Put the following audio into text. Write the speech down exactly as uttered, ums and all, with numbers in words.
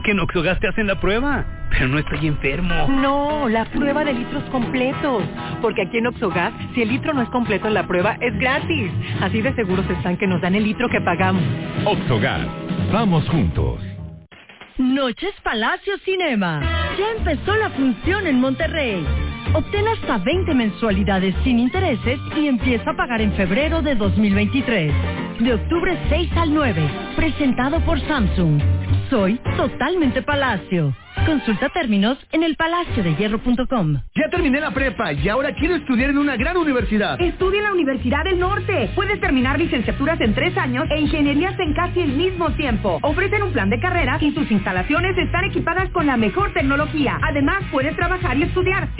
Que en Oxogas te hacen la prueba, pero no estoy enfermo. No, la prueba de litros completos. Porque aquí en Oxogas, si el litro no es completo en la prueba, es gratis. Así de seguros están que nos dan el litro que pagamos. Oxogas, vamos juntos. Noches Palacio Cinema. Ya empezó la función en Monterrey. Obtén hasta veinte mensualidades sin intereses y empieza a pagar en febrero de dos mil veintitrés. De octubre seis al nueve. Presentado por Samsung. Soy totalmente Palacio. Consulta términos en el palacio de hierro punto com. Ya terminé la prepa y ahora quiero estudiar en una gran universidad. Estudia en la Universidad del Norte. Puedes terminar licenciaturas en tres años e ingenierías en casi el mismo tiempo. Ofrecen un plan de carrera y sus instalaciones están equipadas con la mejor tecnología. Además, puedes trabajar y estudiar